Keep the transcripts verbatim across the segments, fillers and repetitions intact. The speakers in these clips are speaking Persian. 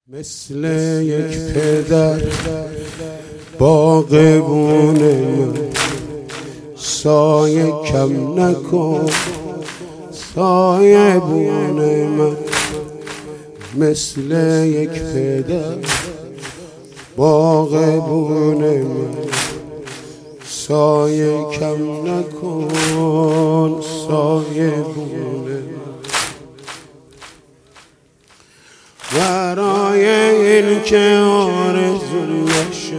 مثل یک پدر باغبون من، سایه کم نکن سایه بون من. مثل یک پدر باغبون من، سایه کم نکن سایه بون من. برای این که آرزویش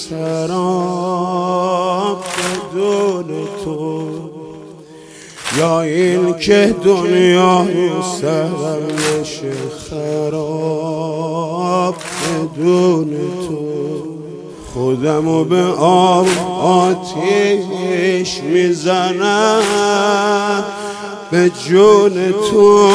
سراب بدون تو، یا این که دنیای سرش خراب بدون تو. خودمو به آب آتیش میزنم به جون تو.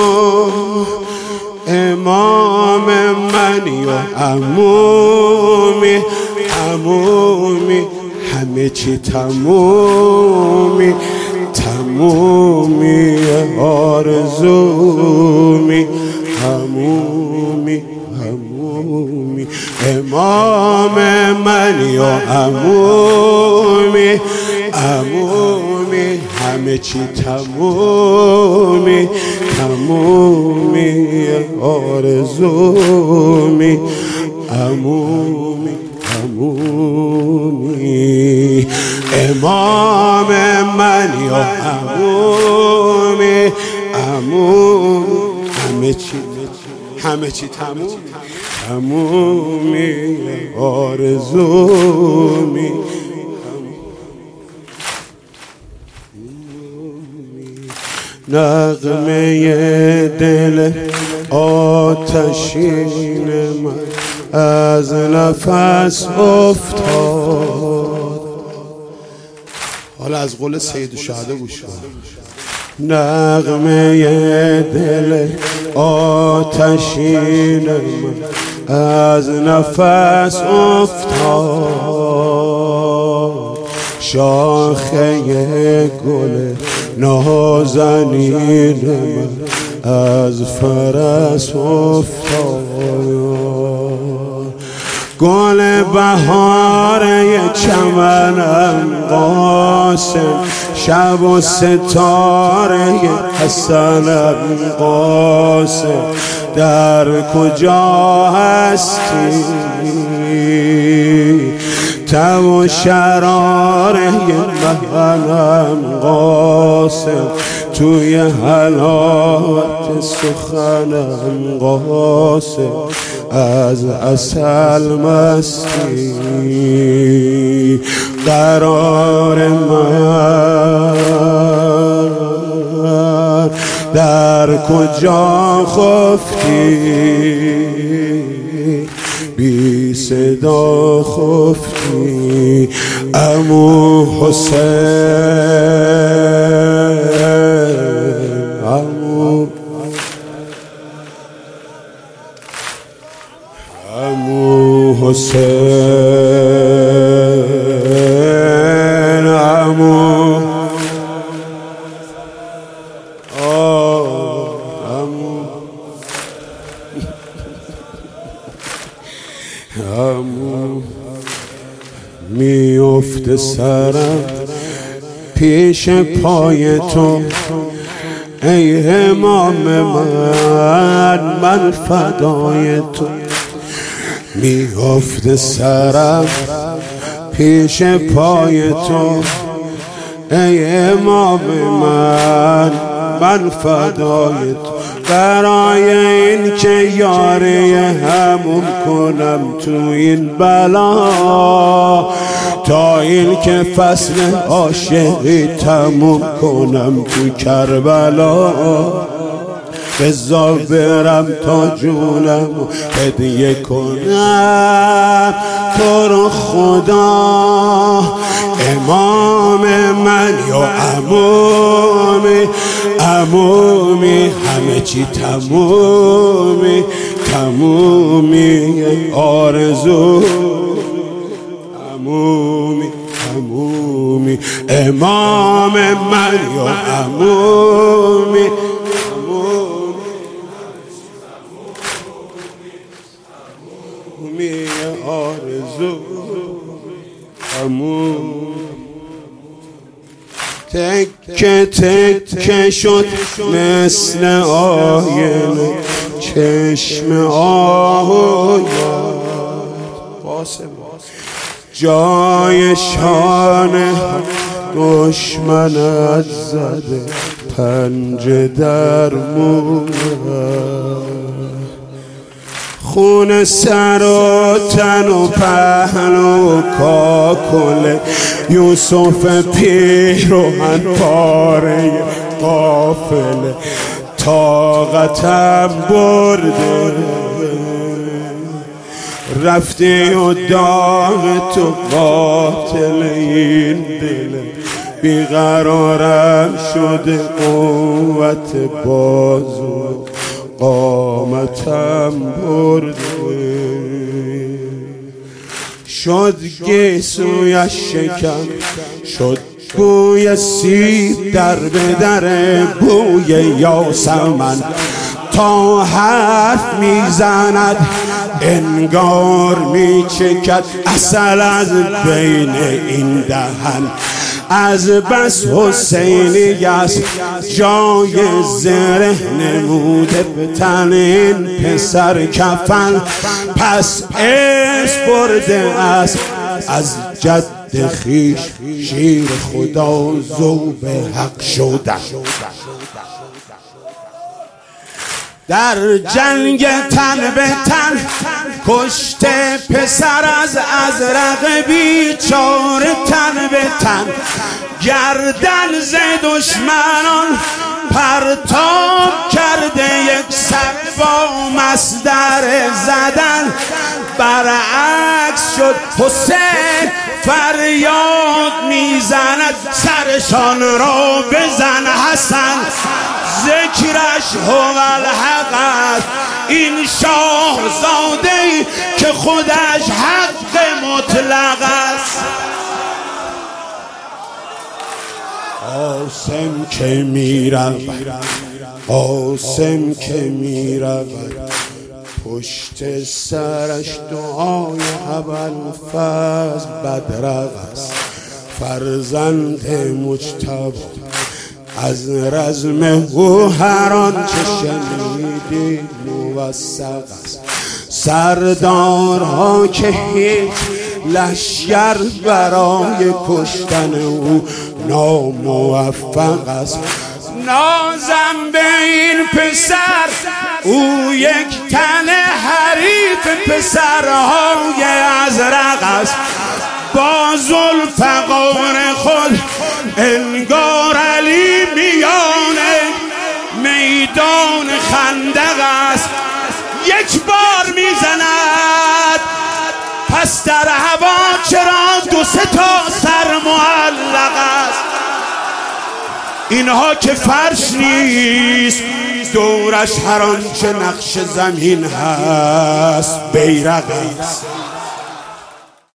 امام منی و عمومی عمومی، همه چی تمومی تمومی، آرزومی همومی همومی. امام منی و عمومی عمومی، همه چی تمومی تمومی، آرزومی عمومی عمومی. امام منی و عمومی عمومی، همه چی همه چی تمومی تمومی، آرزومی. نغمه دل آتشین من از نفس افتاد. حالا از قول سید الشهدا گوش کن. نغمه دل آتشین من از نفس افتاد. شاخه گل نازنین من از فرس افتاد. گل بهاره چمنم قاسم، شب و ستاره حسنم قاسم، در کجا هستی؟ تب و شراره منم قاسم، توی حلاوت سخنم قاسم، از عسل مستی. قرار من در کجا خفتی؟ بی صدا خفتی. عمو حسین عمو عمو حسین عمو آه عمو عمو. میفته سرم پیش پای تو ای امام من، من فدای تو. میفته سرم پیش پای تو ای امام من، من فدای تو. برای این که یاری همون کنم تو این بلا، تا این که فصل عاشقی تموم کنم تو کربلا. بذار برم تا جونم هدیه کنم تو رو خدا. امام من یا عمومی عمومی، همه چی تمومی تمومی، آرزو عمومی عمومی. امام من یا عمومی عمومی می آرزو همون تکه تکه شد مثل آینه چشم آهویت جای شانه دشمنت زده پنجه در مویت خون سر و تن و پهلو و کاکل یوسف پیراهن پاره قافله طاقتم برده رفتی و داغ تو قاتل این دل بیقرارم شده قوت بازو قامتم برده شد گیسویش شکم شد بوی سیب در به در بوی یاسمن تا حرف میزند انگار میچکد عسل از بین این دهن از بس حسینی است جای زره نموده به تن این پسر کفن پس ارث برده است از جد خیش شیر خدا ذوب حق شدن در جنگ تن به تن کشته پسر از ازرق بیچاره تن به تن گردن ز دشمنان پرتاب کرده یک سر با مصدر زدن برعکس شد حسین فریاد میزند سرشان را بزن حسن ذکرش هو الحق است این شاهزاده که خودش حق مطلق است قاسم که میرود قاسم که میرود پشت سرش دعای ابوالفضل بدرق است فرزند مجتبی از رزم او هر آنچه شنیدی موثق است سردارها که هیچ لشکر برای کشتن او ناموفق است نازم به این پسر او یک تن حریف پسرهای ازرق است با ذوالفقار خود انگار علی میان میدان خندق است یک بار میزند پس در هوا چرا دو سه تا سر معلق است اینها که فرش نیست دورش هر آنچه نقش زمین هست بیرق است